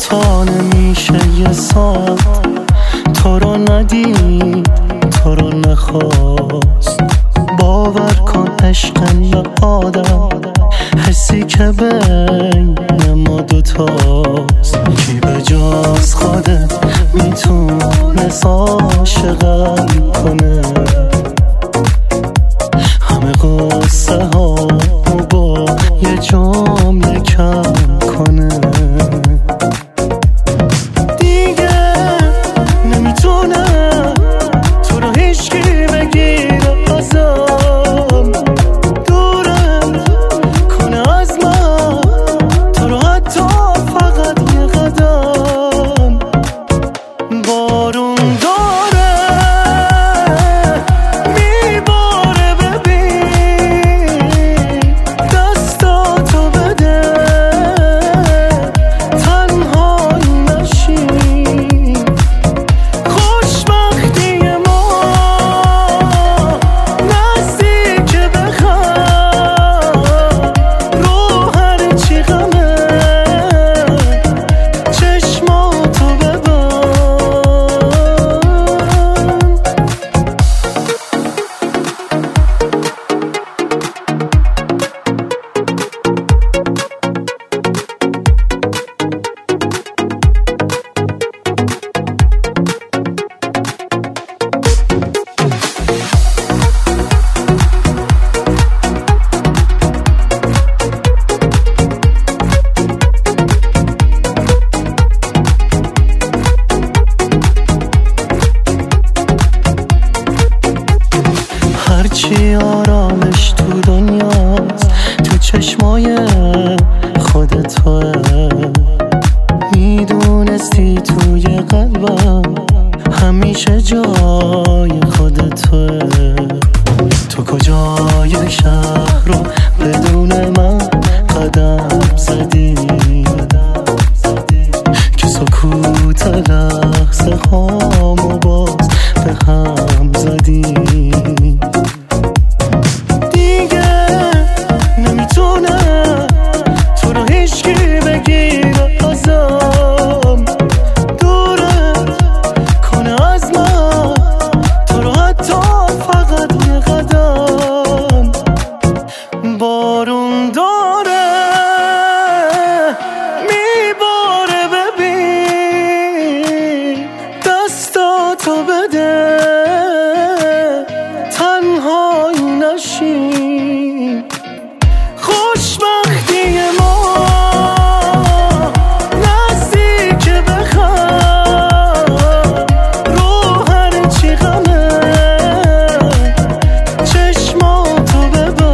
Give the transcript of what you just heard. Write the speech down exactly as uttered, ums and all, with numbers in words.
تا نمیشه یه سال تو رو ندید، تو رو نخواست. باور کن عشق یا آدم حسی که بین ما دوتاست. کی به جز خودت میتونست عاشقم کنه، همه قصه ها با یه جمله کم کنه. دیگه نمیتونه تو رو هیچکی بگیره ازم، دورم کنه از من تو رو حتی فقط یه قدم. بارون داره میباره، ببین دستاتو بده تنهایی نشی. خوشبختی ما نزدیک بخواد رو هر چی غمه چشماتو ببند. هرچی آرامش تو دنیاست تو چشمای خودت توه. میدونستی توی قلبم همیشه جای خودت توه. تو کجای شهر رو بدون من قدم زدی که سکوت لحظه هامو باز به هم زدی. بارون داره میباره، ببین دستاتو بده تنهایی نشی. خوشبختی ما نزدیک بخواد رو هر چی غمه چشماتو ببند.